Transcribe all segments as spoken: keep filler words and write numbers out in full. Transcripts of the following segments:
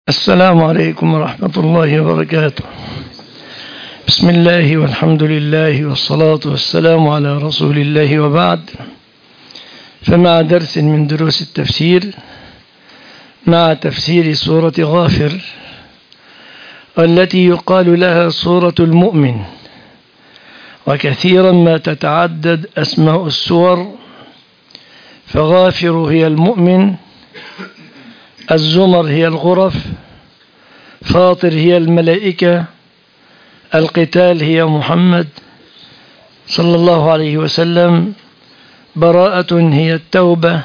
السلام عليكم ورحمة الله وبركاته. بسم الله والحمد لله والصلاة والسلام على رسول الله، وبعد. فمع درس من دروس التفسير مع تفسير سورة غافر، والتي يقال لها سورة المؤمن، وكثيرا ما تتعدد أسماء السور، فغافر هي المؤمن، الزمر هي الغرف، فاطر هي الملائكة، القتال هي محمد صلى الله عليه وسلم، براءة هي التوبة،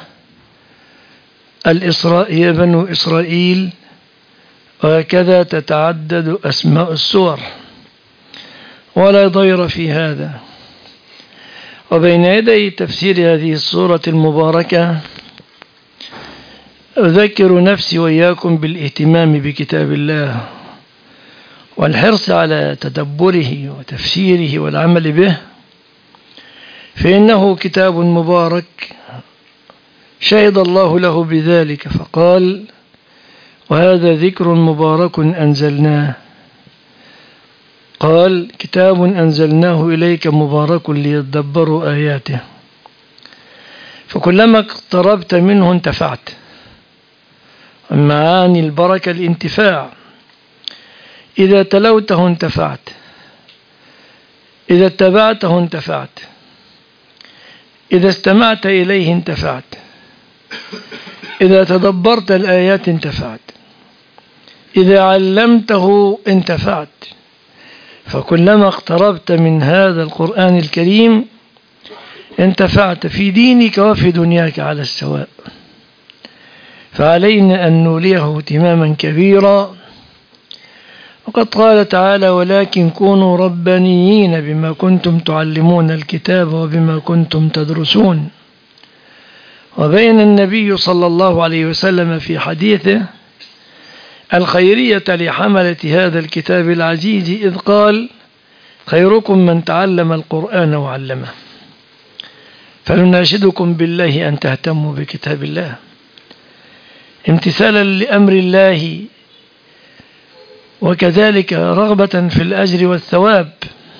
الإسراء هي بنو إسرائيل، وهكذا تتعدد أسماء السور، ولا ضير في هذا. وبين يدي تفسير هذه السورة المباركة أذكر نفسي وإياكم بالاهتمام بكتاب الله والحرص على تدبره وتفسيره والعمل به، فإنه كتاب مبارك شهد الله له بذلك فقال: وهذا ذكر مبارك أنزلناه. قال: كتاب أنزلناه إليك مبارك ليدبروا آياته. فكلما اقتربت منه انتفعت. معاني البركة الانتفاع، إذا تلوته انتفعت، إذا اتبعته انتفعت، إذا استمعت إليه انتفعت، إذا تدبرت الآيات انتفعت، إذا علمته انتفعت. فكلما اقتربت من هذا القرآن الكريم انتفعت في دينك وفي دنياك على السواء. فعلينا أن نوليه اهتماما كبيرا. وقد قال تعالى: ولكن كونوا ربانيين بما كنتم تعلمون الكتاب وبما كنتم تدرسون. وبين النبي صلى الله عليه وسلم في حديثه الخيرية لحملة هذا الكتاب العزيز، إذ قال: خيركم من تعلم القرآن وعلمه. فنناشدكم بالله أن تهتموا بكتاب الله امتثالا لأمر الله، وكذلك رغبة في الأجر والثواب.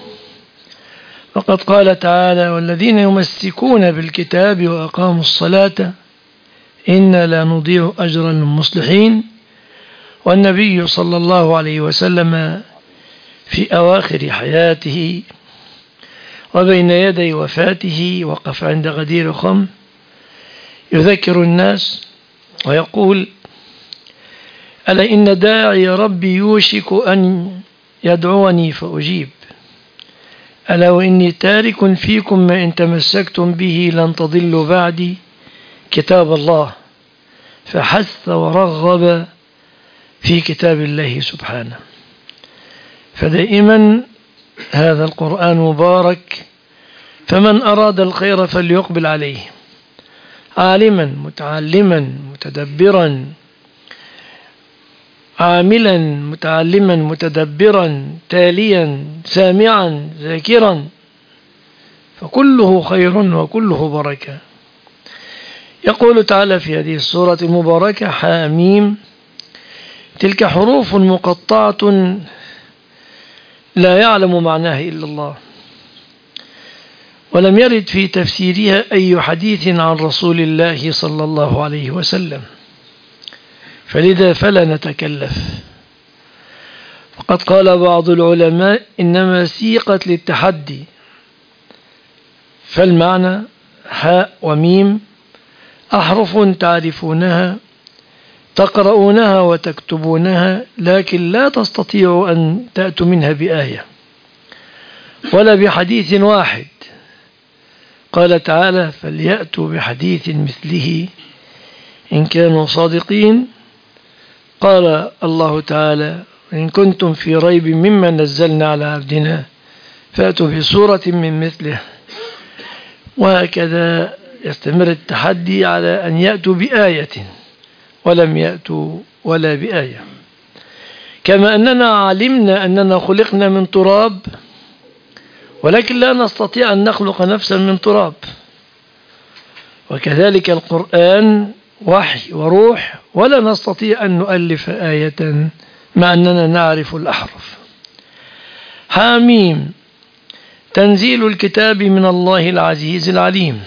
وقد قال تعالى: والذين يمسكون بالكتاب وأقاموا الصلاة إنا لا نضيع أجر المصلحين. والنبي صلى الله عليه وسلم في أواخر حياته وبين يدي وفاته وقف عند غدير خم يذكر الناس ويقول: ألا إن داعي ربي يوشك أن يدعوني فأجيب، ألا وإني تارك فيكم ما إن تمسكتم به لن تضلوا بعدي كتاب الله. فحث ورغب في كتاب الله سبحانه. فدائما هذا القرآن مبارك، فمن أراد الخير فليقبل عليه، عالما متعلما متدبرا، عاملا متعلما متدبرا، تاليا سامعا ذاكرا، فكله خير وكله بركة. يقول تعالى في هذه السورة المباركة: حاميم، تلك حروف مقطعة لا يعلم معناها إلا الله، ولم يرد في تفسيرها أي حديث عن رسول الله صلى الله عليه وسلم، فلذا فلا نتكلف. وقد قال بعض العلماء: إنما سيقت للتحدي. فالمعنى: حاء وميم أحرف تعرفونها تقرؤونها وتكتبونها، لكن لا تستطيعوا أن تأتوا منها بآية ولا بحديث واحد. قال تعالى: فليأتوا بحديث مثله إن كانوا صادقين. قال الله تعالى: إن كنتم في ريب مما نزلنا على عبدنا فأتوا بسورة من مثله. وهكذا يستمر التحدي على أن يأتوا بآية، ولم يأتوا ولا بآية. كما أننا علمنا أننا خلقنا من تراب، ولكن لا نستطيع أن نخلق نفسا من تراب. وكذلك القرآن وحي وروح، ولا نستطيع أن نؤلف آية مع أننا نعرف الأحرف. حاميم، تنزيل الكتاب من الله العزيز العليم.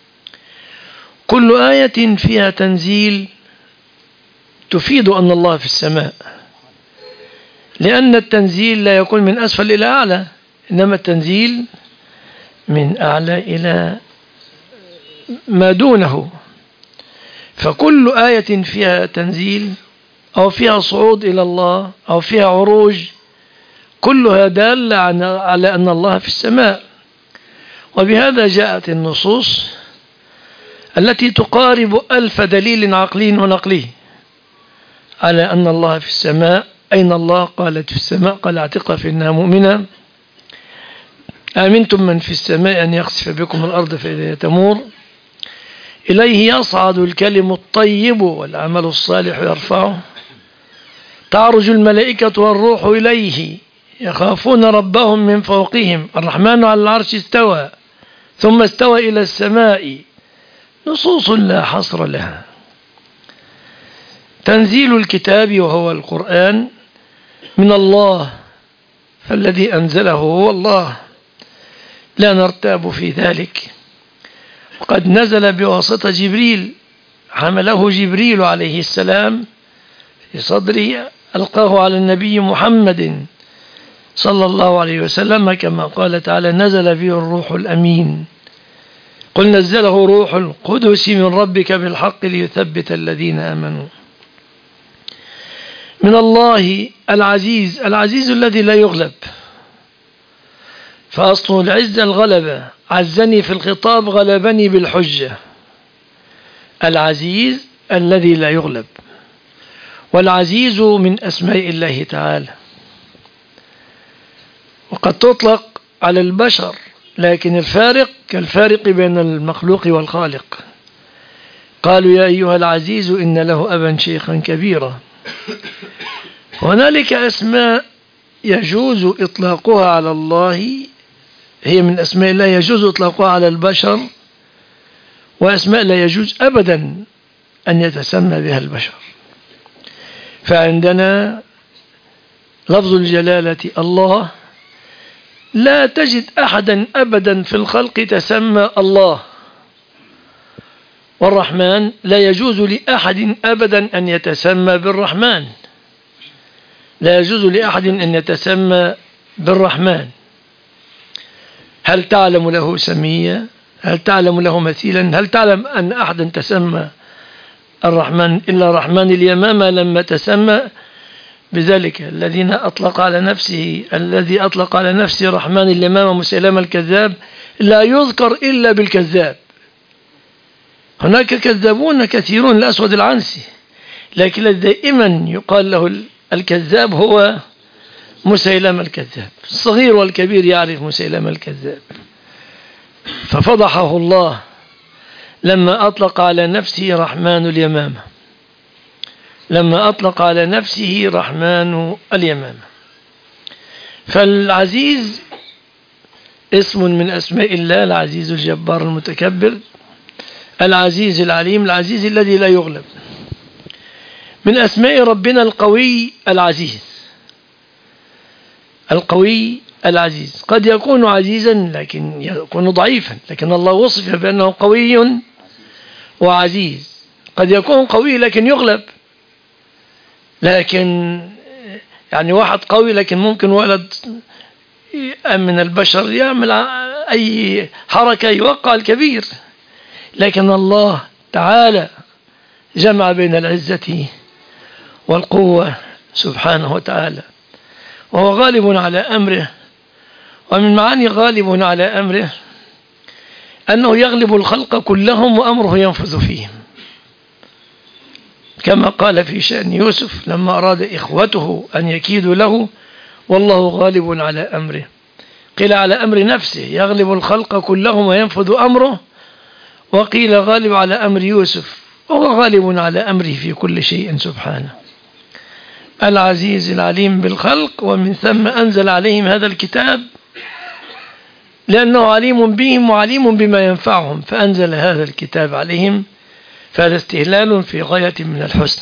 كل آية فيها تنزيل تفيد أن الله في السماء، لأن التنزيل لا يكون من أسفل إلى أعلى، إنما التنزيل من أعلى إلى ما دونه. فكل آية فيها تنزيل أو فيها صعود إلى الله أو فيها عروج، كلها دالة على أن الله في السماء. وبهذا جاءت النصوص التي تقارب ألف دليل عقلي ونقلي على أن الله في السماء. أين الله؟ قالت في السماء. قال اعتقها فإنها مؤمنة. آمنتم من في السماء أن يخسف بكم الأرض فإذا تمور. إليه يصعد الكلم الطيب والعمل الصالح يرفعه. تعرج الملائكة والروح إليه يخافون ربهم من فوقهم. الرحمن على العرش استوى ثم استوى إلى السماء. نصوص لا حصر لها. تنزيل الكتاب وهو القرآن من الله، فالذي أنزله هو الله، لا نرتاب في ذلك. وقد نزل بواسطة جبريل، حمله جبريل عليه السلام في صدره، ألقاه على النبي محمد صلى الله عليه وسلم، كما قال تعالى نزل به الروح الأمين. قل نزله روح القدس من ربك بالحق ليثبت الذين آمنوا. من الله العزيز، العزيز الذي لا يغلب، فأصل العزة الغلبة. عزني في الخطاب غلبني بالحجة. العزيز الذي لا يغلب. والعزيز من أسماء الله تعالى، وقد تطلق على البشر، لكن الفارق كالفارق بين المخلوق والخالق. قالوا يا أيها العزيز إن له أبا شيخا كبيرا. هنالك أسماء يجوز إطلاقها على الله، هي من أسماء الله يجوز إطلاقها على البشر، وأسماء لا يجوز أبدا أن يتسمى بها البشر. فعندنا لفظ الجلالة الله، لا تجد أحدا أبدا في الخلق تسمى الله. والرحمن لا يجوز لأحد أبدا أن يتسمى بالرحمن، لا يجوز لأحد أن يتسمى بالرحمن. هل تعلم له سميا؟ هل تعلم له مثيلا؟ هل تعلم أن أحدا تسمى الرحمن إلا رحمن اليمامة لما تسمى بذلك؟ الذين أطلق على نفسه الذي أطلق على نفسه رحمن اليمامة مسيلمة الكذاب لا يذكر إلا بالكذاب. هناك كذابون كثيرون، الأسود العنسي، لكن دائما يقال له الكذاب هو مسيلمة الكذاب. الصغير والكبير يعرف مسيلمة الكذاب. ففضحه الله لما أطلق على نفسه رحمن اليمامة، لما أطلق على نفسه رحمن اليمامة. فالعزيز اسم من أسماء الله، العزيز الجبار المتكبر، العزيز العليم، العزيز الذي لا يغلب. من أسماء ربنا القوي العزيز، القوي العزيز. قد يكون عزيزا لكن يكون ضعيفا، لكن الله وصف بأنه قوي وعزيز. قد يكون قوي لكن يغلب، لكن يعني واحد قوي لكن ممكن ولد من البشر يعمل أي حركة يوقع الكبير. لكن الله تعالى جمع بين العزة والقوة سبحانه وتعالى، وهو غالب على أمره. ومن معاني غالب على أمره أنه يغلب الخلق كلهم وأمره ينفذ فيهم، كما قال في شأن يوسف لما أراد إخوته أن يكيدوا له والله غالب على أمره. قيل على أمر نفسه يغلب الخلق كلهم وينفذ أمره، وقيل غالب على أمر يوسف، وهو غالب على أمره في كل شيء سبحانه. العزيز العليم بالخلق، ومن ثم أنزل عليهم هذا الكتاب لأنه عليم بهم وعليم بما ينفعهم، فأنزل هذا الكتاب عليهم فهذا استهلال في غاية من الحسن.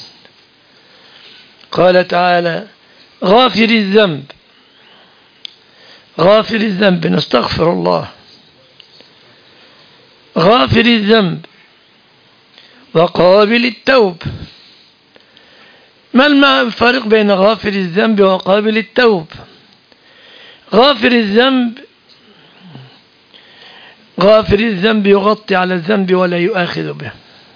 قال تعالى غافر الذنب، غافر الذنب نستغفر الله، غافر الذنب وقابل التوب. ما الفرق بين غافر الذنب وقابل التوب؟ غافر الذنب غافر الذنب يغطي على الذنب ولا يؤاخذ به.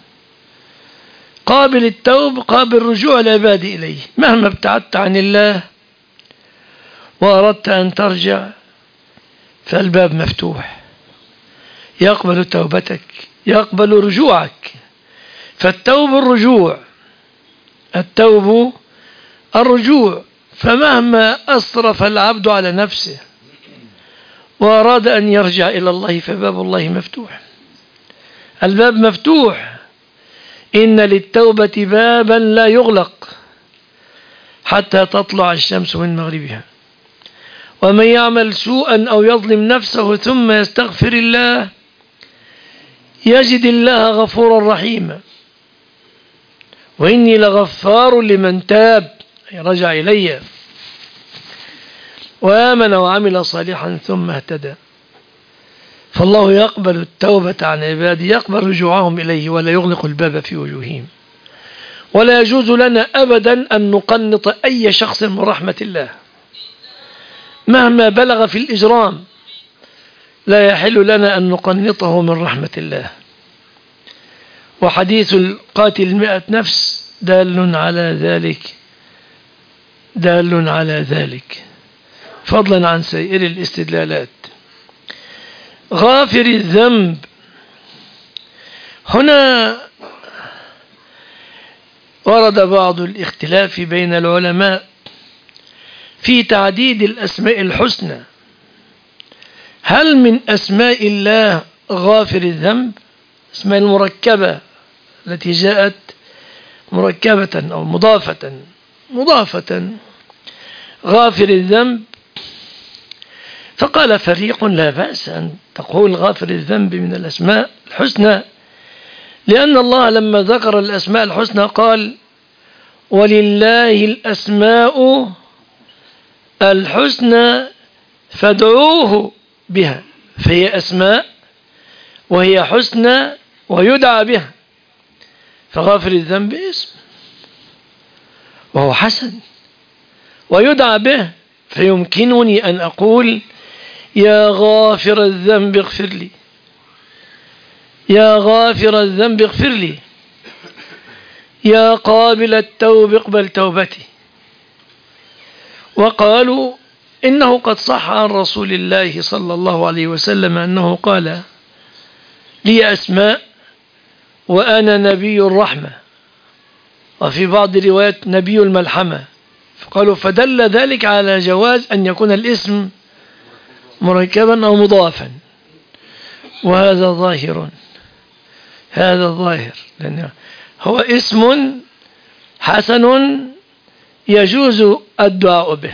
قابل التوب قابل رجوع العباد إليه، مهما ابتعدت عن الله وأردت أن ترجع فالباب مفتوح، يقبل توبتك، يقبل رجوعك. فالتوب الرجوع، التوب الرجوع. فمهما أسرف العبد على نفسه وأراد أن يرجع إلى الله فباب الله مفتوح، الباب مفتوح. إن للتوبة بابا لا يغلق حتى تطلع الشمس من مغربها. ومن يعمل سوءا أو يظلم نفسه ثم يستغفر الله يجد الله غفورا رحيما. وإني لغفار لمن تاب، رجع إلي وآمن وعمل صالحا ثم اهتدى. فالله يقبل التوبة عن عباده، يقبل رجوعهم إليه ولا يغلق الباب في وجوههم. ولا يجوز لنا أبدا أن نقنط أي شخص من رحمة الله مهما بلغ في الإجرام، لا يحل لنا أن نقنطه من رحمة الله. وحديث القاتل المئة نفس دال على ذلك، دال على ذلك، فضلا عن سائر الاستدلالات. غافر الذنب، هنا ورد بعض الاختلاف بين العلماء في تعديد الأسماء الحسنى. هل من أسماء الله غافر الذنب؟ اسماء المركبة التي جاءت مركبة أو مضافة مضافة غافر الذنب. فقال فريق لا بأس أن تقول غافر الذنب من الأسماء الحسنى، لأن الله لما ذكر الأسماء الحسنى قال ولله الأسماء الحسنى فادعوه بها، فهي أسماء وهي حسنى ويدعى بها. فغافر الذنب اسم وهو حسن ويدعى به، فيمكنني أن أقول يا غافر الذنب اغفر لي، يا غافر الذنب اغفر لي، يا قابل التوب اقبل توبتي. وقالوا إنه قد صح عن رسول الله صلى الله عليه وسلم أنه قال لي أسماء وأنا نبي الرحمة، وفي بعض الروايات نبي الملحمة. فقالوا فدل ذلك على جواز أن يكون الاسم مركبا أو مضافا، وهذا ظاهر، هذا ظاهر، لأنه هو اسم حسن يجوز الدعاء به.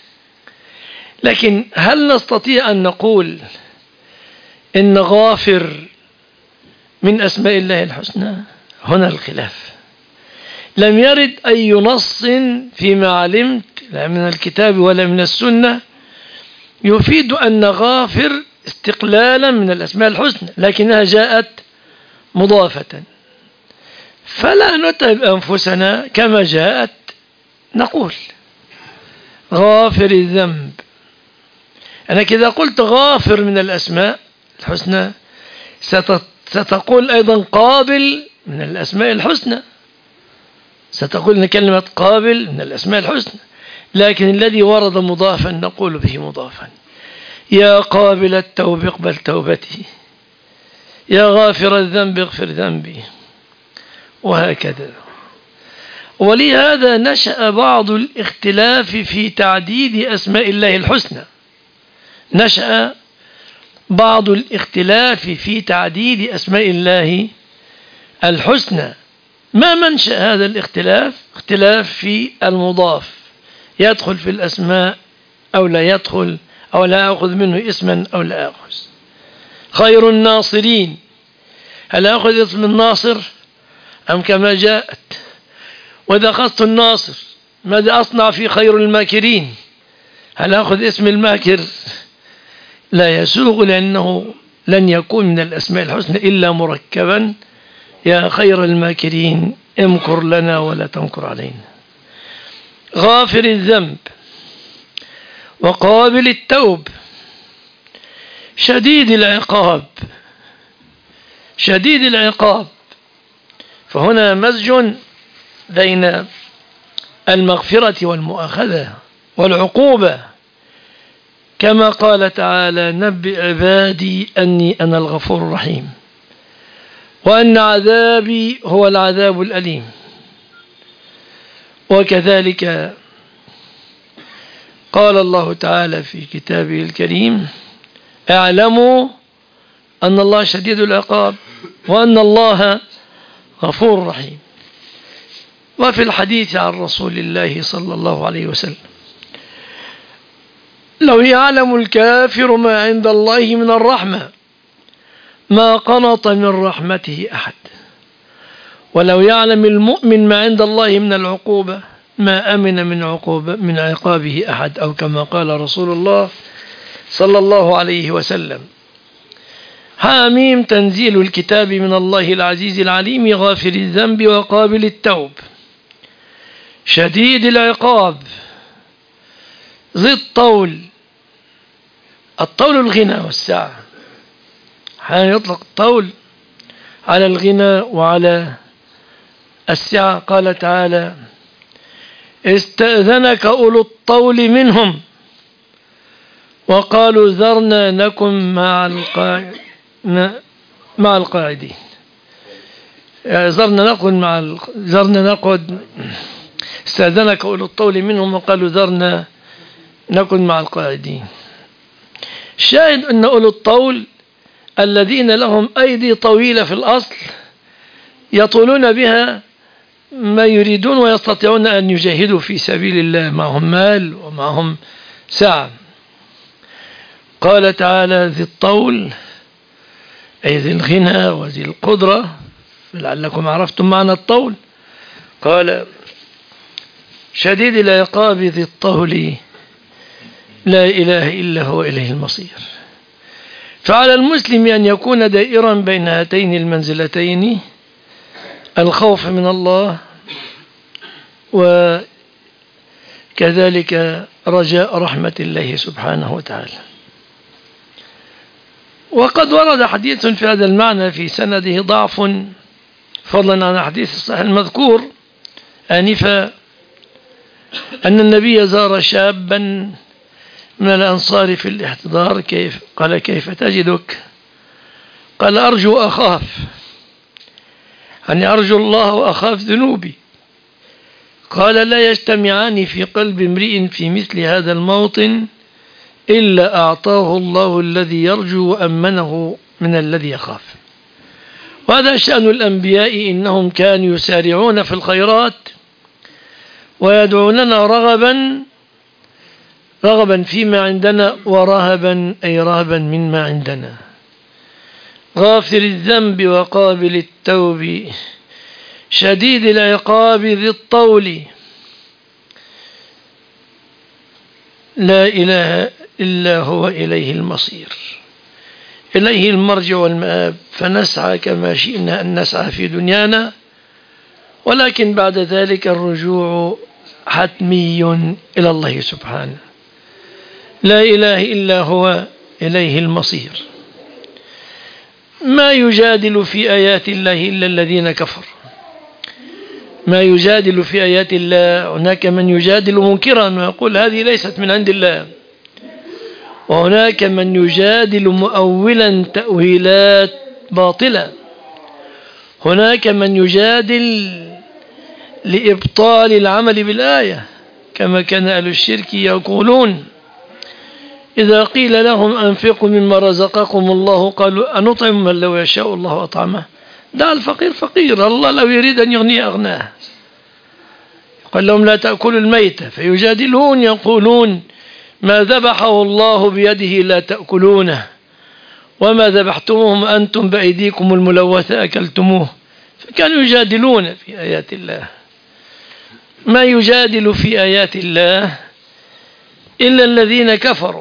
لكن هل نستطيع أن نقول إن غافر من أسماء الله الحسنى؟ هنا الخلاف. لم يرد أي نص فيما علمت لا من الكتاب ولا من السنة يفيد أن غافر استقلالا من الأسماء الحسنى، لكنها جاءت مضافة. فلا نتعب أنفسنا، كما جاءت نقول غافر الذنب. أنا كذا قلت غافر من الأسماء الحسنى ستقول أيضا قابل من الأسماء الحسنى، ستقول أن كلمة قابل من الأسماء الحسنى، لكن الذي ورد مضافا نقول به مضافا. يا قابل التوب اقبل توبتي، يا غافر الذنب اغفر ذنبي، وهكذا. ولهذا نشأ بعض الاختلاف في تعديد أسماء الله الحسنى، نشأ بعض الاختلاف في تعديد أسماء الله الحسنى. ما منشأ هذا الاختلاف؟ اختلاف في المضاف، يدخل في الأسماء أو لا يدخل، أو لا أخذ منه اسما أو لا أخذ. خير الناصرين، هل أخذ اسم الناصر أم كما جاءت؟ وإذا أخذت الناصر ماذا أصنع في خير الماكرين؟ هل أخذ اسم الماكر؟ لا يسوغ، لأنه لن يكون من الأسماء الحسنى إلا مركبا. يا خير الماكرين امكر لنا ولا تمكر علينا. غافر الذنب وقابل التوب شديد العقاب. شديد العقاب، فهنا مزج بين المغفرة والمؤاخذة والعقوبة، كما قال تعالى: نبئ عبادي أني أنا الغفور الرحيم وأن عذابي هو العذاب الأليم. وكذلك قال الله تعالى في كتابه الكريم: اعلموا أن الله شديد العقاب وأن الله غفور رحيم. وفي الحديث عن رسول الله صلى الله عليه وسلم: لو يعلم الكافر ما عند الله من الرحمة ما قنط من رحمته أحد، ولو يعلم المؤمن ما عند الله من العقوبة ما أمن من عقوبة من عقابه أحد، أو كما قال رسول الله صلى الله عليه وسلم. حاميم تنزيل الكتاب من الله العزيز العليم غافر الذنب وقابل التوب شديد العقاب ذي الطول. الطول الغنى والسعة، حين يطلق الطول على الغنى وعلى السعة. قال تعالى: استأذنك أولو الطول منهم وقالوا ذرنا نكن مع القاعدين مع القاعدين ذرنا نكن مع ذرنا نقعد استأذنك أولو الطول منهم وقالوا ذرنا نكن مع القاعدين. الشاهد أن أولو الطول الذين لهم أيدي طويلة في الأصل يطولون بها ما يريدون ويستطيعون أن يجاهدوا في سبيل الله، معهم مال ومعهم سعة. قال تعالى: ذي الطول أي ذي الغنى وذي القدرة، لعلكم عرفتم معنى الطول. قال: شديد العقاب ذي الطول لا إله إلا هو إليه المصير. فعلى المسلم أن يكون دائرا بين هاتين المنزلتين، الخوف من الله وكذلك رجاء رحمة الله سبحانه وتعالى. وقد ورد حديث في هذا المعنى في سنده ضعف، فضلا عن حديث الصحيح المذكور آنفا، أن النبي زار شابا من الأنصار في الاحتضار. كيف؟ قال: كيف تجدك؟ قال: أرجو أخاف، يعني أرجو الله وأخاف ذنوبي. قال: لا يجتمعان في قلب امرئ في مثل هذا الموطن إلا أعطاه الله الذي يرجو وأمنه من الذي يخاف. وهذا شأن الأنبياء، إنهم كانوا يسارعون في الخيرات ويدعوننا رغبا رغبا فيما عندنا ورهبا أي رهبا مما عندنا. غافر الذنب وقابل التوب شديد العقاب ذي الطول لا إله إلا هو إليه المصير، إليه المرجع والمآب. فنسعى كما شئنا أن نسعى في دنيانا، ولكن بعد ذلك الرجوع حتمي إلى الله سبحانه. لا إله إلا هو إليه المصير. ما يجادل في آيات الله إلا الذين كفروا. ما يجادل في آيات الله، هناك من يجادل منكرا ويقول هذه ليست من عند الله، وهناك من يجادل مؤولا تأويلات باطلة، هناك من يجادل لإبطال العمل بالآية، كما كان أهل الشرك يقولون إذا قيل لهم أنفقوا مما رزقكم الله قالوا أنطعم من لو يشاء الله أطعمه. دع الفقير فقير، الله لو يريد أن يغني أغناه. قال لهم لا تأكلوا الميت، فيجادلون يقولون ما ذبحه الله بيده لا تأكلونه، وما ذبحتموهم أنتم بأيديكم الملوثة أكلتموه، فكانوا يجادلون في آيات الله. ما يجادل في آيات الله إلا الذين كفروا،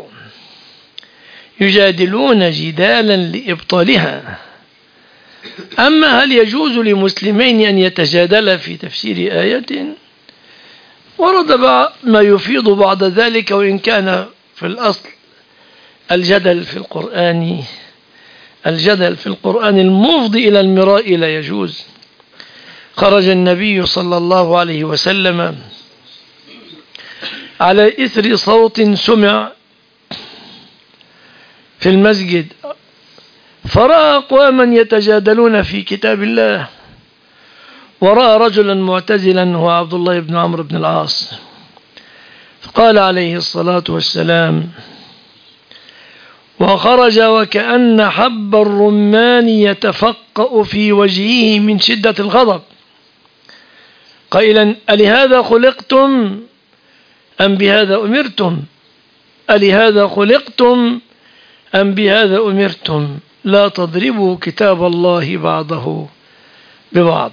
يجادلون جدالا لإبطالها. أما هل يجوز لمسلمين أن يتجادلا في تفسير آية؟ ورد ما يفيض بعد ذلك، وإن كان في الأصل الجدل في القرآن الجدل في القرآن المفضي إلى المراء لا يجوز. خرج النبي صلى الله عليه وسلم على إثر صوت سمع في المسجد، فرأى أقواما يتجادلون في كتاب الله، ورأى رجلا معتزلا هو عبد الله بن عمرو بن العاص، فقال عليه الصلاة والسلام، وخرج وكأن حب الرمان يتفقأ في وجهه من شدة الغضب، قائلا: ألهذا خلقتم أم بهذا أمرتم؟ ألهذا خلقتم أم بهذا أمرتم؟ لا تضربوا كتاب الله بعضه ببعض.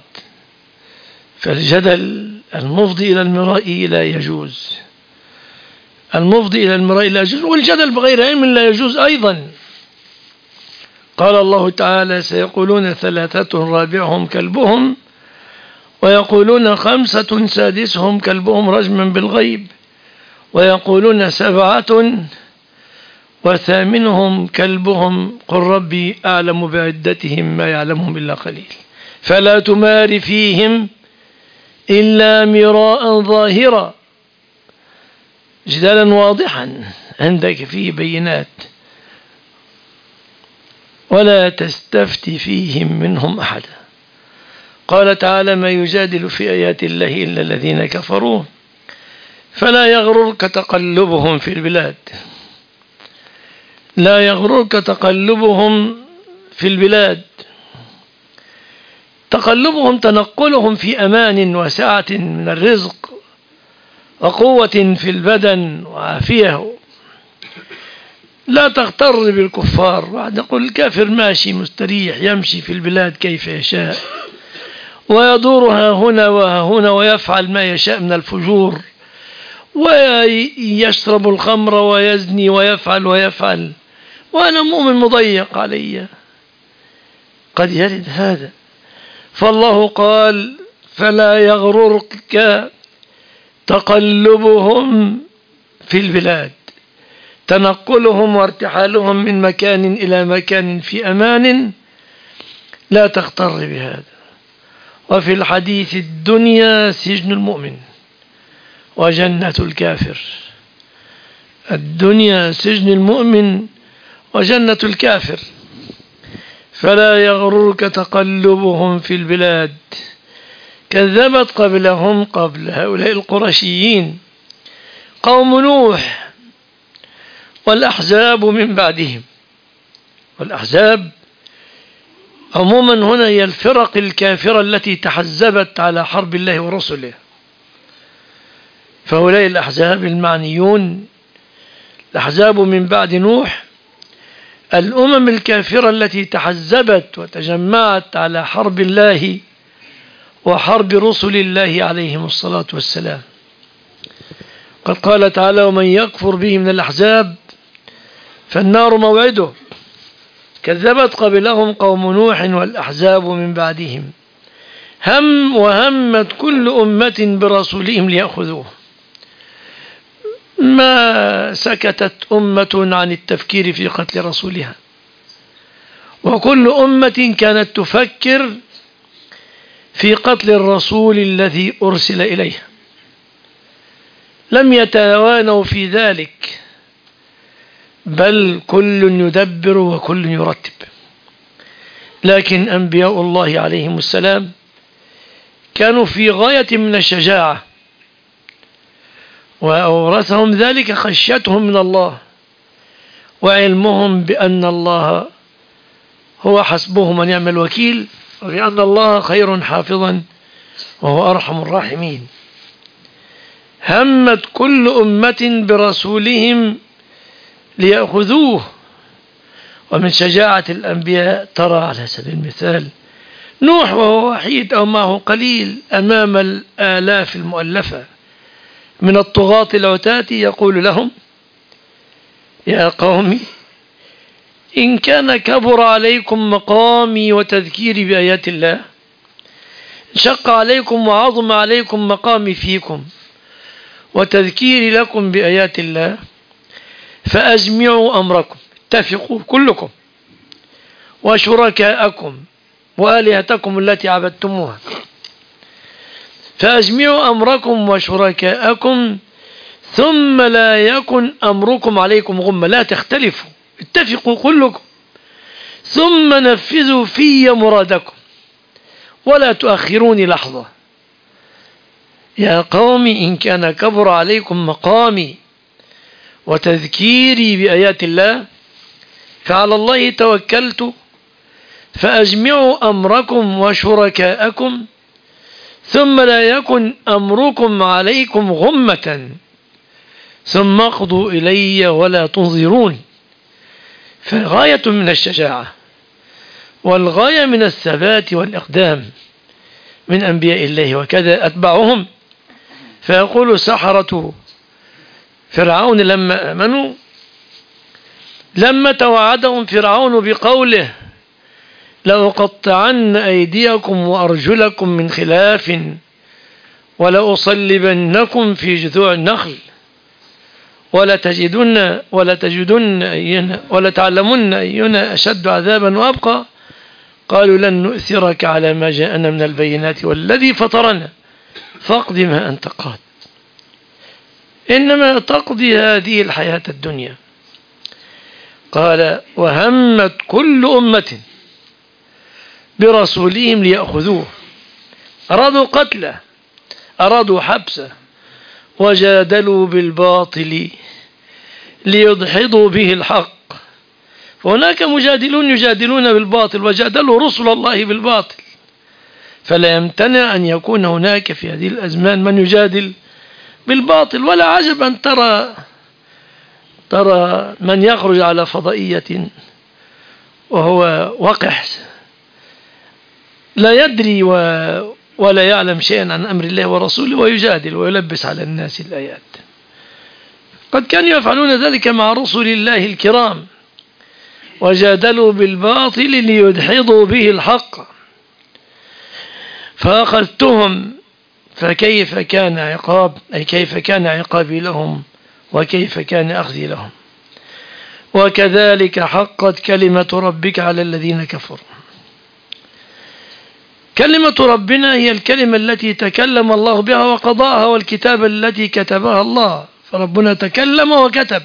فالجدل المفضي إلى المراء لا يجوز، المفضي إلى المراء لا يجوز، والجدل بغير علم لا يجوز أيضا. قال الله تعالى: سيقولون ثلاثة رابعهم كلبهم، ويقولون خمسة سادسهم كلبهم رجما بالغيب، ويقولون سبعة وثامنهم كلبهم قل ربي أعلم بعدتهم ما يعلمهم إلا قليل. فلا تمار فيهم إلا مراء ظاهرا، جدالا واضحا عندك فيه بينات، ولا تستفتي فيهم منهم أحدا. قال تعالى: ما يجادل في آيات الله إلا الذين كفروا فلا يغررك تقلبهم في البلاد. لا يغررك تقلبهم في البلاد، تقلبهم تنقلهم في أمان وسعة من الرزق وقوة في البدن وعافية. لا تغتر بالكفار، بعد نقول الكافر ماشي مستريح يمشي في البلاد كيف يشاء، ويدورها هنا وها هنا، ويفعل ما يشاء من الفجور، ويشرب الخمر ويزني ويفعل ويفعل، وأنا مؤمن مضيق علي، قد يرد هذا. فالله قال: فلا يغررك تقلبهم في البلاد، تنقلهم وارتحالهم من مكان إلى مكان في أمان، لا تغتر بهذا. وفي الحديث: الدنيا سجن المؤمن وجنة الكافر. الدنيا سجن المؤمن وجنة الكافر. فلا يغررك تقلبهم في البلاد. كذبت قبلهم، قبل هؤلاء القرشيين، قوم نوح والأحزاب من بعدهم. والأحزاب عموما هنا هي الفرق الكافرة التي تحزبت على حرب الله ورسله. فهؤلاء الأحزاب المعنيون، الأحزاب من بعد نوح، الأمم الكافرة التي تحزبت وتجمعت على حرب الله وحرب رسل الله عليهم الصلاة والسلام. قد قال تعالى: ومن يكفر به من الأحزاب فالنار موعده. كذبت قبلهم قوم نوح والأحزاب من بعدهم. هم وهمت كل أمة برسولهم ليأخذوه. ما سكتت أمة عن التفكير في قتل رسولها، وكل أمة كانت تفكر في قتل الرسول الذي أرسل إليها. لم يتوانوا في ذلك، بل كل يدبر وكل يرتب. لكن أنبياء الله عليهم السلام كانوا في غاية من الشجاعة، وأورثهم ذلك خشيتهم من الله وعلمهم بأن الله هو حسبهم ونعم الوكيل، وبأن الله خير حافظا وهو أرحم الراحمين. همت كل أمة برسولهم ليأخذوه. ومن شجاعة الأنبياء ترى على سبيل المثال نوح وهو وحيد أو معه قليل أمام الآلاف المؤلفة من الطغاة العتاة يقول لهم: يا قوم إن كان كبر عليكم مقامي وتذكيري بآيات الله، شق عليكم وعظم عليكم مقامي فيكم وتذكيري لكم بآيات الله، فأجمعوا أمركم، اتفقوا كلكم، وشركاءكم وآلهتكم التي عبدتموها، فأجمعوا أمركم وشركاءكم ثم لا يكن أمركم عليكم غمة، لا تختلفوا، اتفقوا كلكم، ثم نفذوا في مرادكم ولا تؤخروني لحظة. يا قوم إن كان كبر عليكم مقامي وتذكيري بآيات الله فعلى الله توكلت، فأجمعوا أمركم وشركاءكم ثم لا يكن أمركم عليكم غمة، ثم اقضوا إلي ولا تنظرون. فغاية من الشجاعة والغاية من الثبات والإقدام من أنبياء الله، وكذا أتبعهم. فيقول سحرة فرعون لما آمنوا، لما توعدهم فرعون بقوله: لأقطعن أيديكم وأرجلكم من خلاف ولأصلبنكم في جذوع النخل ولا تجدن ولا تجدن أينا ولا تعلمن أينا أشد عذابا وأبقى، قالوا لن نؤثرك على ما جاءنا من البينات والذي فطرنا فاقض ما أنت قاض، إنما تقضي هذه الحياة الدنيا. قال: وهمت كل أمة برسولهم ليأخذوه، أرادوا قتله، أرادوا حبسه، وجادلوا بالباطل ليدحضوا به الحق. فهناك مجادلون يجادلون بالباطل، وجادلوا رسل الله بالباطل، فلا يمتنع أن يكون هناك في هذه الأزمان من يجادل بالباطل. ولا عجب أن ترى ترى من يخرج على فضائية وهو وقح لا يدري و ولا يعلم شيئا عن أمر الله ورسوله ويجادل ويلبس على الناس الآيات. قد كانوا يفعلون ذلك مع رسل الله الكرام، وجادلوا بالباطل ليدحضوا به الحق، فأخذتهم فكيف كان عقاب، أي كيف كان عقابي لهم وكيف كان أخذي لهم. وكذلك حقت كلمة ربك على الذين كفروا. كلمة ربنا هي الكلمة التي تكلم الله بها وقضاها، والكتاب التي كتبها الله، فربنا تكلم وكتب.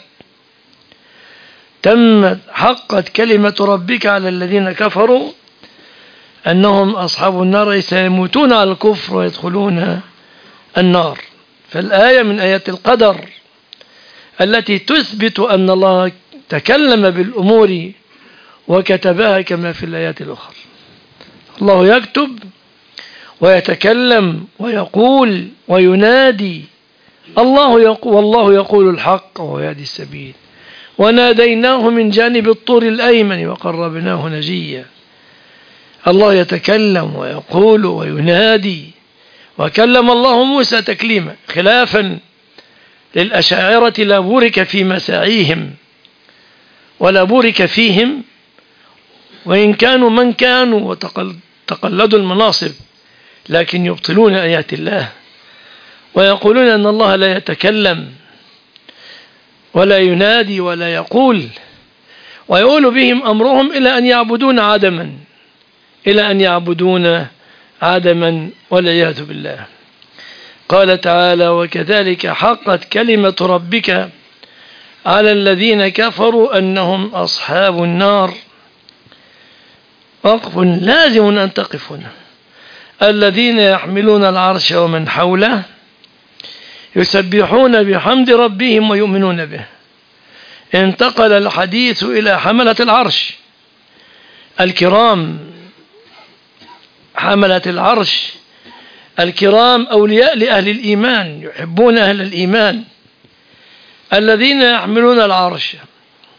تمت حقت كلمة ربك على الذين كفروا أنهم أصحاب النار سيموتون على الكفر ويدخلون النار. فالآية من آيات القدر التي تثبت أن الله تكلم بالأمور وكتبها كما في الآيات الأخرى. الله يكتب ويتكلم ويقول وينادي. الله يقول والله يقول الحق ويهدي السبيل، وناديناه من جانب الطور الأيمن وقربناه نجيا. الله يتكلم ويقول وينادي، وكلم الله موسى تكليما، خلافا للأشاعرة لا بورك في مساعيهم ولا بورك فيهم، وإن كانوا من كانوا وتقلدوا المناصب، لكن يبطلون آيات الله ويقولون أن الله لا يتكلم ولا ينادي ولا يقول، ويقول بهم أمرهم إلى أن يعبدون عدما إلى أن يعبدون عدما والعياذ بالله. قال تعالى: وكذلك حقت كلمة ربك على الذين كفروا أنهم أصحاب النار. وقف لازم أن تقف هنا. الذين يحملون العرش ومن حوله يسبحون بحمد ربهم ويؤمنون به. انتقل الحديث إلى حملة العرش الكرام، حملة العرش الكرام أولياء لأهل الإيمان، يحبون أهل الإيمان. الذين يحملون العرش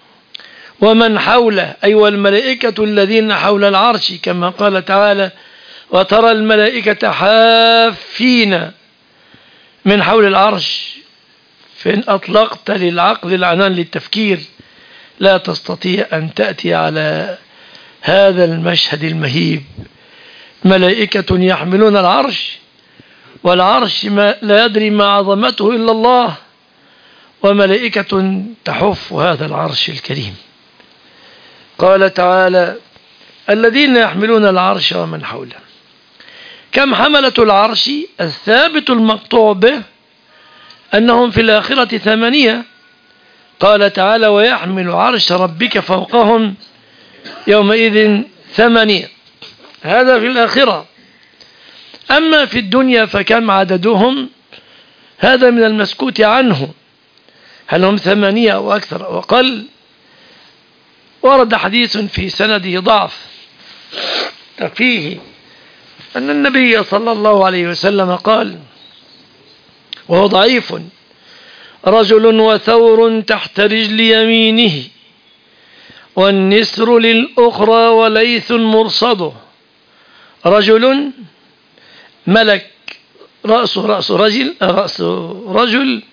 ومن حوله، أي والملائكة الذين حول العرش، كما قال تعالى: وترى الملائكة حافين من حول العرش، فإن أطلقت للعقل العنان للتفكير لا تستطيع أن تأتي على هذا المشهد المهيب. ملائكة يحملون العرش، والعرش ما لا يدري ما عظمته إلا الله، وملائكة تحف هذا العرش الكريم. قال تعالى: الذين يحملون العرش ومن حوله. كم حملة العرش؟ الثابت المقطوع به أنهم في الآخرة ثمانية. قال تعالى: ويحمل عرش ربك فوقهم يومئذ ثمانية. هذا في الآخرة. أما في الدنيا فكم عددهم؟ هذا من المسكوت عنه، هل هم ثمانية أو أكثر أو أقل؟ ورد حديث في سنده ضعف فيه أن النبي صلى الله عليه وسلم قال، وهو ضعيف: رجل وثور تحت رجل يمينه، والنسر للأخرى وليث مرصده. رجل ملك رأسه رأس رجل رأس رجل،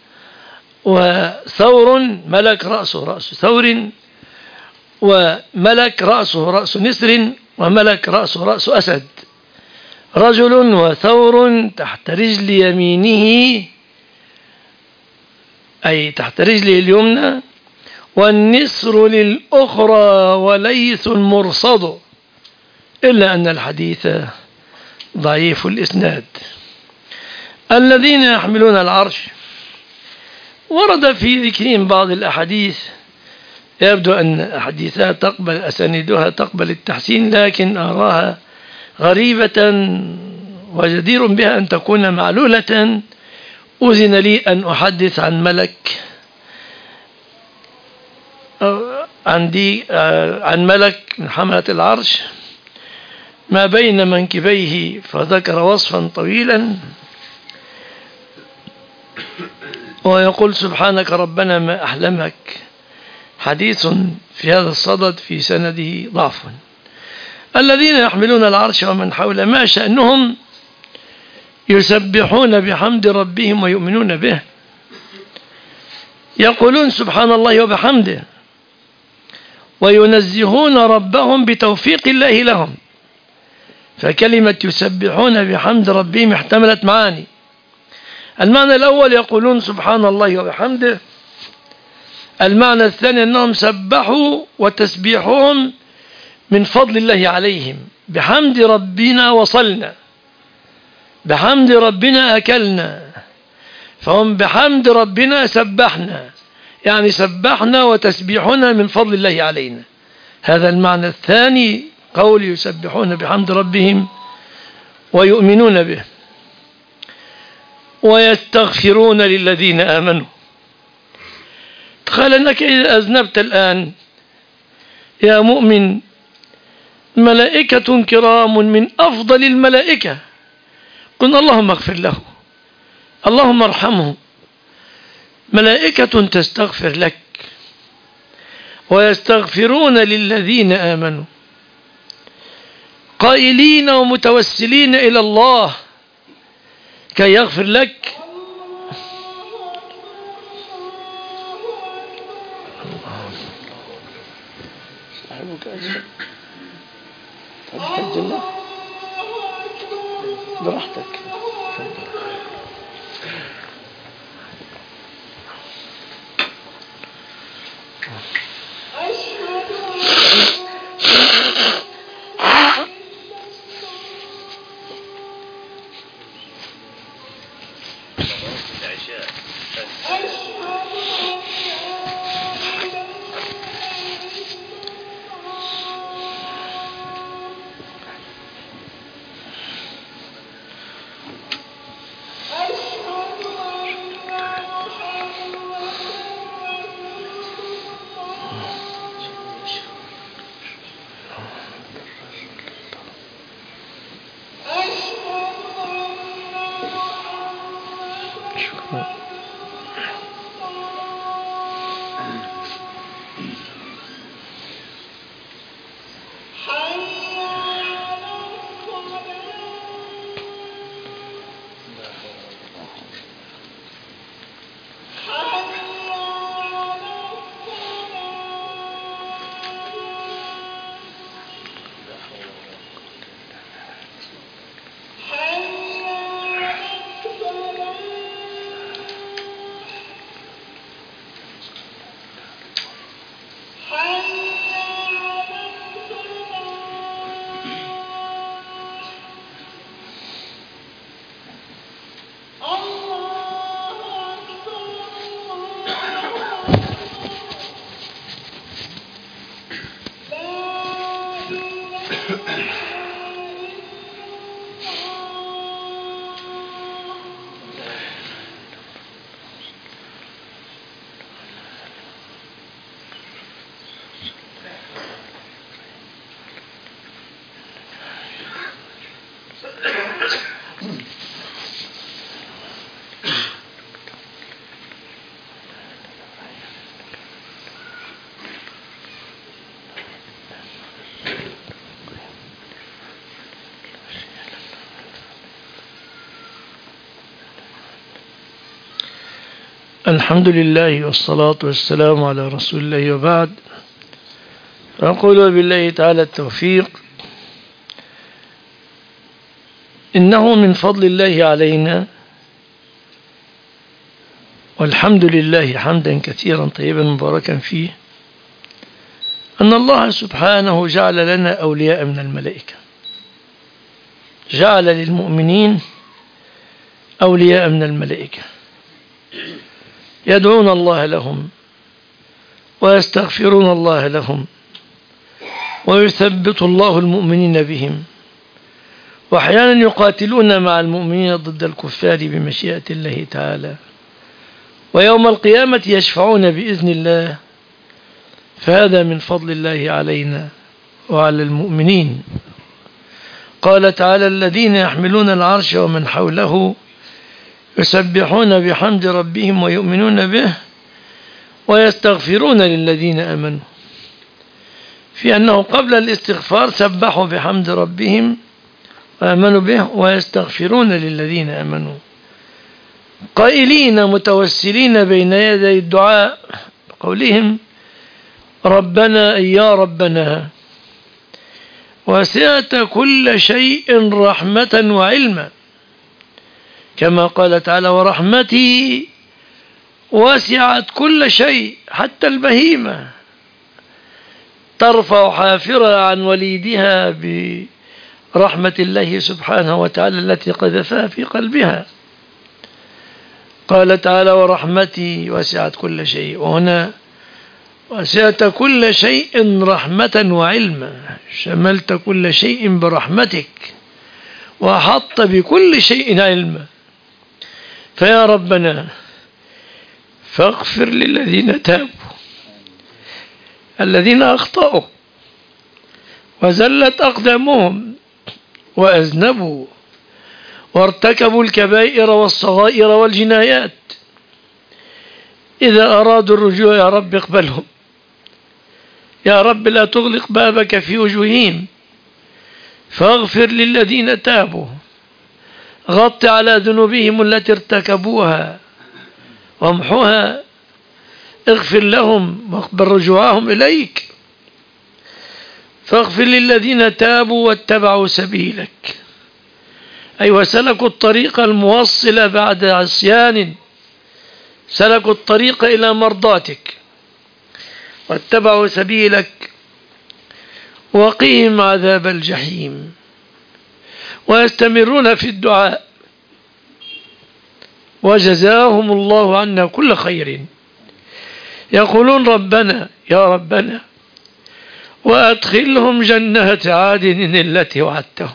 وثور ملك رأسه رأس ثور، وملك رأسه رأس نسر، وملك رأسه رأس أسد. رجل وثور تحت رجل يمينه أي تحت رجله اليمنى، والنسر للأخرى وليث مرصد، إلا أن الحديث ضعيف الإسناد. الذين يحملون العرش ورد في ذكرهم بعض الأحاديث، يبدو أن أحاديثها تقبل أسانيدها تقبل التحسين، لكن أراها غريبة وجدير بها أن تكون معلولة. أذن لي أن أحدث عن ملك عندي عن ملك من حملة العرش ما بين منكبيه، فذكر وصفا طويلا ويقول: سبحانك ربنا ما أحلمك. حديث في هذا الصدد في سنده ضعف. الذين يحملون العرش ومن حوله ما شأنهم؟ يسبحون بحمد ربهم ويؤمنون به، يقولون سبحان الله وبحمده، وينزهون ربهم بتوفيق الله لهم. فكلمة يسبحون بحمد ربهم احتملت معاني. المعنى الأول يقولون سبحان الله وبحمده. المعنى الثاني أنهم سبحوا، وتسبيحهم من فضل الله عليهم. بحمد ربنا وصلنا، بحمد ربنا أكلنا، فهم بحمد ربنا سبحنا، يعني سبحنا وتسبيحنا من فضل الله علينا. هذا المعنى الثاني، قول يسبحون بحمد ربهم ويؤمنون به. ويستغفرون للذين آمنوا. تخيل أنك إذا أذنبت الآن يا مؤمن، ملائكة كرام من أفضل الملائكة، قلنا اللهم اغفر له، اللهم ارحمه. ملائكة تستغفر لك. ويستغفرون للذين آمنوا، قائلين ومتوسلين إلى الله كي يغفر لك. صاحبك أجل تدخل الجنة براحتك. الحمد لله والصلاة والسلام على رسول الله وبعد. أقول بالله تعالى التوفيق. إنه من فضل الله علينا، والحمد لله حمدا كثيرا طيبا مباركا فيه، أن الله سبحانه جعل لنا أولياء من الملائكة، جعل للمؤمنين أولياء من الملائكة يدعون الله لهم ويستغفرون الله لهم ويثبت الله المؤمنين بهم، وأحيانا يقاتلون مع المؤمنين ضد الكفار بمشيئة الله تعالى، ويوم القيامة يشفعون بإذن الله. فهذا من فضل الله علينا وعلى المؤمنين. قال تعالى: الذين يحملون العرش ومن حوله يسبحون بحمد ربهم ويؤمنون به ويستغفرون للذين آمنوا، في أنه قبل الاستغفار سبحوا بحمد ربهم وآمنوا به ويستغفرون للذين آمنوا، قائلين متوسلين بين يدي الدعاء قولهم: ربنا يا ربنا وسعت كل شيء رحمة وعلما، كما قال تعالى: ورحمتي وسعت كل شيء، حتى البهيمة ترفع حافرها عن وليدها برحمة الله سبحانه وتعالى التي قذفها في قلبها. قال تعالى: ورحمتي وسعت كل شيء، وهنا وسعت كل شيء رحمة وعلما، شملت كل شيء برحمتك وأحط بكل شيء علما. فيا ربنا فاغفر للذين تابوا، الذين أخطأوا وزلت أقدامهم وأذنبوا وارتكبوا الكبائر والصغائر والجنايات، إذا أرادوا الرجوع يا رب اقبلهم، يا رب لا تغلق بابك في وجوههم، فاغفر للذين تابوا، غط على ذنوبهم التي ارتكبوها وامحوها، اغفر لهم واقبل رجوعهم إليك. فاغفر للذين تابوا واتبعوا سبيلك، أي وسلكوا الطريق الموصل بعد عصيان، سلكوا الطريق إلى مرضاتك واتبعوا سبيلك، وقهم عذاب الجحيم، ويستمرون في الدعاء، وجزاهم الله عنا كل خير، يقولون: ربنا يا ربنا وأدخلهم جنات عدن التي وعدتهم،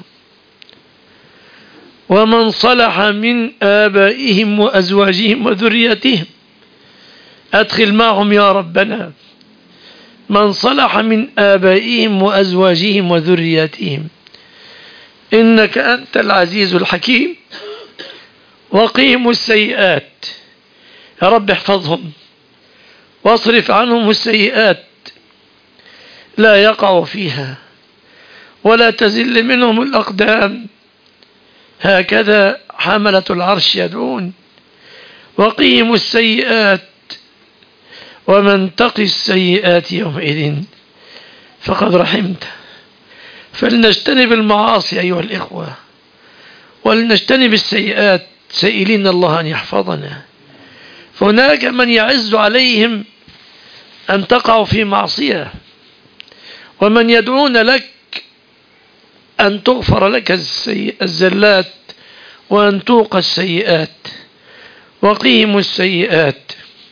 ومن صلح من آبائهم وأزواجهم وذريتهم، أدخل معهم يا ربنا من صلح من آبائهم وأزواجهم وذريتهم، إنك أنت العزيز الحكيم. وقيموا السيئات، يا رب احفظهم واصرف عنهم السيئات، لا يقع فيها ولا تزل منهم الأقدام، هكذا حملة العرش يدعون. وقيموا السيئات، ومن تق السيئات يومئذ فقد رحمته. فلنجتنب المعاصي أيها الإخوة، ولنجتنب السيئات، سائلين الله أن يحفظنا. فهناك من يعز عليهم أن تقع في معصية، ومن يدعون لك أن تغفر لك الزلات وأن توقى السيئات. وقيهم السيئات،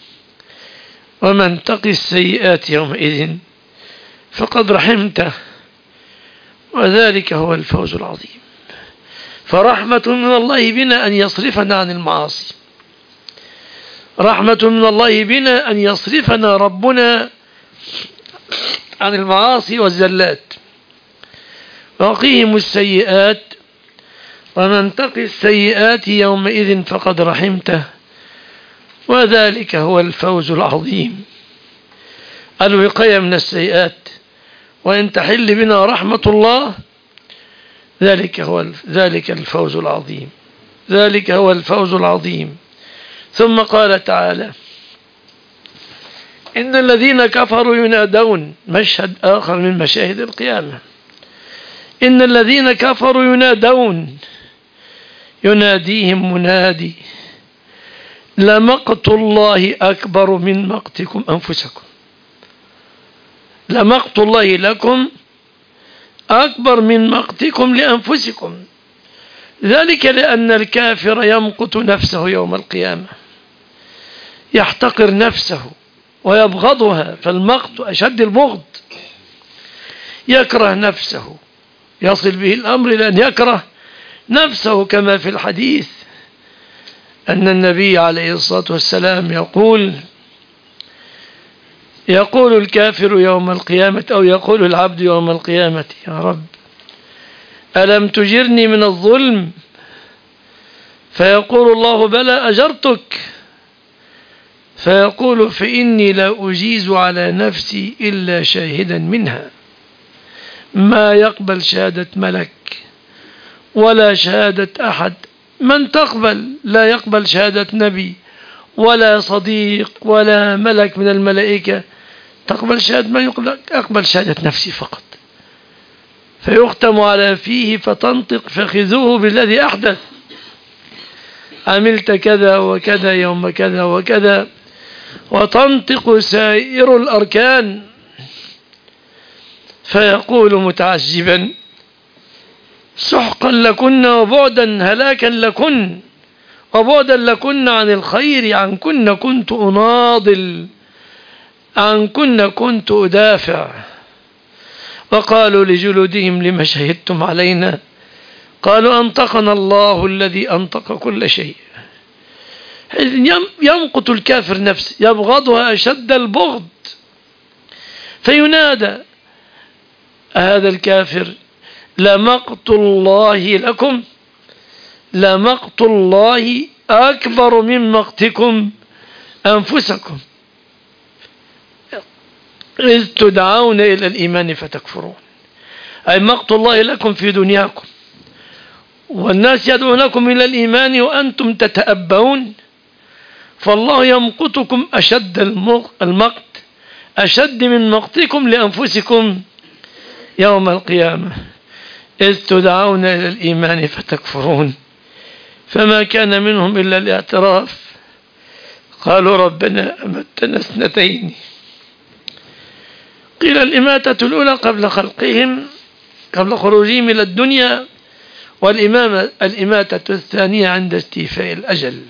ومن تقي السيئات يومئذ فقد رحمته، وذلك هو الفوز العظيم. فرحمة من الله بنا أن يصرفنا عن المعاصي، رحمة من الله بنا أن يصرفنا ربنا عن المعاصي والزلات. وقيهم السيئات، ومن تقي السيئات يومئذ فقد رحمته، وذلك هو الفوز العظيم. الوقاية من السيئات، وإن تحل بنا رحمة الله، ذلك هو ذلك الفوز العظيم، ذلك هو الفوز العظيم. ثم قال تعالى: إن الذين كفروا ينادون، مشهد آخر من مشاهد القيامة. إن الذين كفروا ينادون، يناديهم منادي: لمقت الله أكبر من مقتكم أنفسكم. لمقت الله لكم أكبر من مقتكم لأنفسكم. ذلك لأن الكافر يمقت نفسه يوم القيامة، يحتقر نفسه ويبغضها، فالمقت أشد البغض. يكره نفسه، يصل به الأمر إلى أن يكره نفسه، كما في الحديث أن النبي عليه الصلاة والسلام يقول يقول الكافر يوم القيامة، أو يقول العبد يوم القيامة: يا رب ألم تجرني من الظلم؟ فيقول الله: بلى أجرتك. فيقول: فإني لا أجيز على نفسي إلا شاهدا منها. ما يقبل شهادة ملك ولا شهادة أحد. من تقبل؟ لا يقبل شهادة نبي ولا صديق ولا ملك من الملائكة. تقبل شهادة من؟ يقول: أقبل شهادة نفسي فقط. فيختم على فيه فتنطق فخذوه بالذي أحدث: عملت كذا وكذا يوم كذا وكذا. وتنطق سائر الأركان، فيقول متعجبا: سحقا لكن وبعدا هلاكا لكن وبعدا لكن عن الخير، عن كن كنت أناضل، عن كن كنت أدافع. وقالوا لجلودهم: لما شهدتم علينا؟ قالوا: أنطقنا الله الذي أنطق كل شيء. يمقت الكافر نفسه، يبغضها أشد البغض، فينادى هذا الكافر: لمقت الله لكم، لمقت الله أكبر من مقتكم أنفسكم إذ تدعون إلى الإيمان فتكفرون. أي مقت الله لكم في دنياكم، والناس يدعونكم إلى الإيمان وأنتم تتأبون، فالله يمقتكم أشد المقت، أشد من مقتكم لأنفسكم يوم القيامة إذ تدعون إلى الإيمان فتكفرون. فما كان منهم إلا الاعتراف. قالوا: ربنا أمتنا اثنتين. قيل الإماتة الأولى قبل خلقهم، قبل خروجهم إلى الدنيا، والإماتة الثانية عند استيفاء الأجل.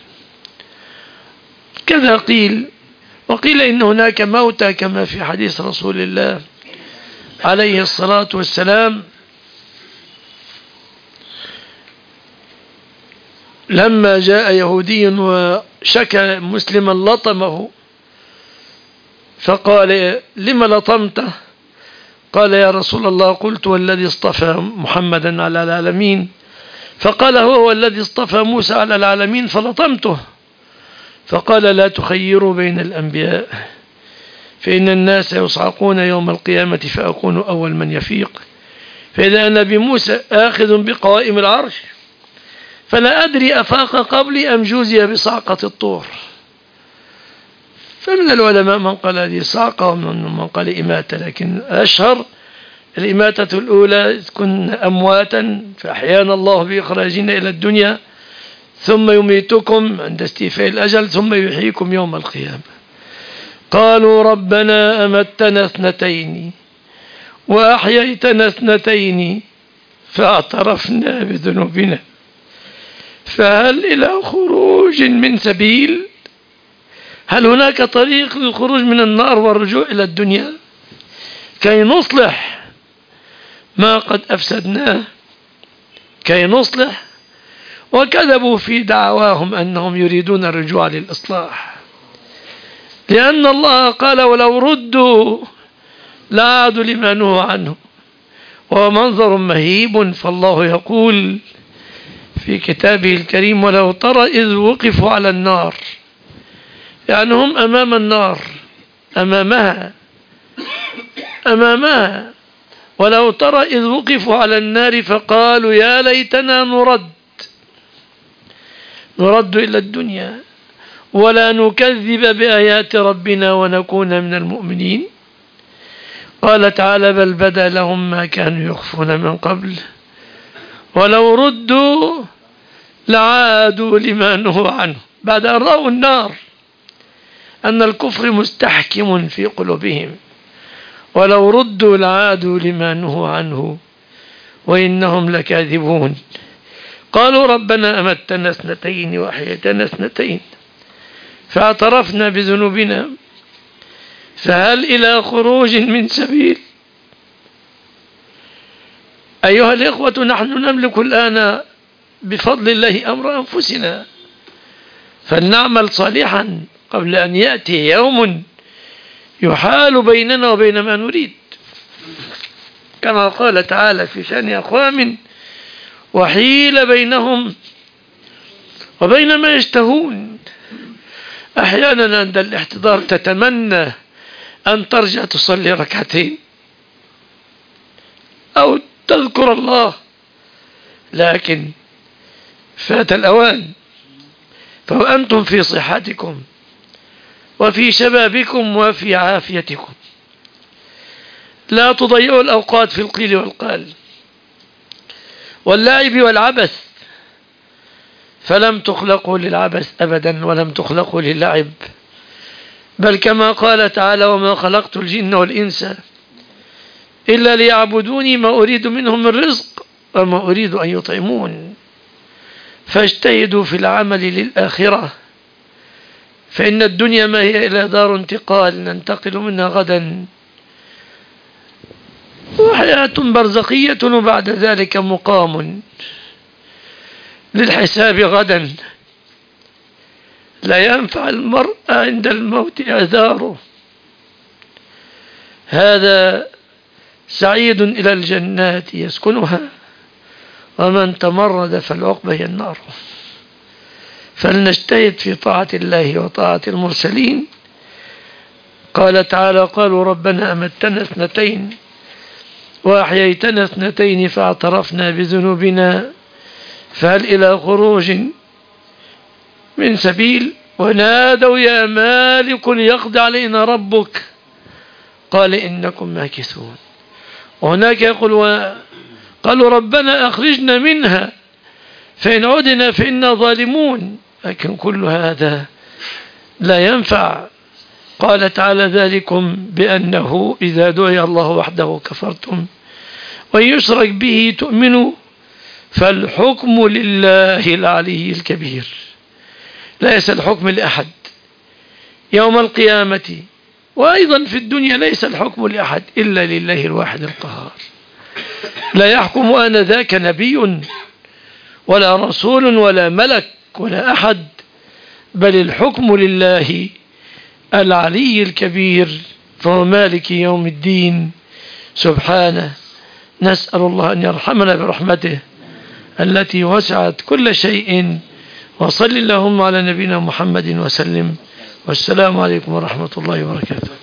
كذا قيل. وقيل إن هناك موتى كما في حديث رسول الله عليه الصلاة والسلام لما جاء يهودي وشكى مسلما لطمه، فقال: لم لطمته؟ قال: يا رسول الله قلت والذي اصطفى محمدا على العالمين. فقال: هو الذي اصطفى موسى على العالمين فلطمته. فقال: لا تخيروا بين الأنبياء، فإن الناس يصعقون يوم القيامة فأكون أول من يفيق، فإذا أنا بموسى آخذ بقوائم العرش فلا أدري أفاق قبلي أم جوزي بصعقة الطور. فمن العلماء من قال هذه صعقة ومن قال إماتة، لكن أشهر الإماتة الأولى تكون أمواتا فأحيانا الله بإخراجنا إلى الدنيا ثم يميتكم عند استيفاء الأجل ثم يحييكم يوم القيامة. قالوا ربنا أمتنا اثنتين وأحييتنا اثنتين فاعترفنا بذنوبنا فهل إلى خروج من سبيل؟ هل هناك طريق للخروج من النار والرجوع إلى الدنيا كي نصلح ما قد أفسدناه، كي نصلح؟ وكذبوا في دعواهم أنهم يريدون الرجوع للإصلاح، لأن الله قال ولو ردوا لعادوا لما نهوا عنه، وهو منظر مهيب. فالله يقول في كتابه الكريم ولو ترى إذ وقفوا على النار، يعني هم أمام النار، أمامها أمامها ولو ترى إذ وقفوا على النار فقالوا يا ليتنا نرد نرد إلى الدنيا ولا نكذب بآيات ربنا ونكون من المؤمنين. قال تعالى بل بدا لهم ما كانوا يخفون من قبل ولو ردوا لعادوا لما نهوا عنه، بعد أن رأوا النار أن الكفر مستحكم في قلوبهم، ولو ردوا لعادوا لما نهوا عنه وإنهم لكاذبون. قالوا ربنا أمتنا اثنتين وأحييتنا اثنتين فاعترفنا بذنوبنا فهل إلى خروج من سبيل؟ أيها الإخوة، نحن نملك الآن بفضل الله أمر أنفسنا، فلنعمل صالحا قبل أن يأتي يوم يحال بيننا وبين ما نريد، كما قال تعالى في شأن أقوام وحيل بينهم وبين ما يشتهون. أحيانا عند الاحتضار تتمنى أن ترجع تصلي ركعتين أو تذكر الله، لكن فات الأوان. فأنتم في صحتكم وفي شبابكم وفي عافيتكم، لا تضيعوا الأوقات في القيل والقال واللعب والعبث، فلم تخلقوا للعبث أبدا ولم تخلقوا للعب، بل كما قال تعالى وما خلقت الجن والإنس إلا ليعبدوني ما أريد منهم من رزق وما أريد أن يطعمون. فاجتهدوا في العمل للآخرة، فإن الدنيا ما هي إلا دار انتقال ننتقل منها غدا، وحياة برزخية وبعد ذلك مقام للحساب غدا. لا ينفع المرء عند الموت اعذاره، هذا سعيد إلى الجنات يسكنها ومن تمرد فالعقبة هي النار. فلنجتهد في طاعة الله وطاعة المرسلين. قال تعالى قالوا ربنا أمتنا اثنتين وأحييتنا اثنتين فاعترفنا بذنوبنا فهل إلى خروج من سبيل؟ ونادوا يا مالك ليقضي علينا ربك قال إنكم ماكثون. وهناك يقول و... قالوا ربنا أخرجنا منها فإن عدنا فإنا ظالمون، لكن كل هذا لا ينفع. قال تعالى ذلكم بأنه إذا دعي الله وحده كفرتم وإن يشرك به تؤمنوا فالحكم لله العلي الكبير. ليس الحكم لأحد يوم القيامة، وأيضا في الدنيا ليس الحكم لأحد إلا لله الواحد القهار. لا يحكم آنذاك نبي ولا رسول ولا ملك ولا أحد، بل الحكم لله العلي الكبير، فهو مالك يوم الدين سبحانه. نسأل الله أن يرحمنا برحمته التي وسعت كل شيء. وصل اللهم على نبينا محمد وسلم، والسلام عليكم ورحمة الله وبركاته.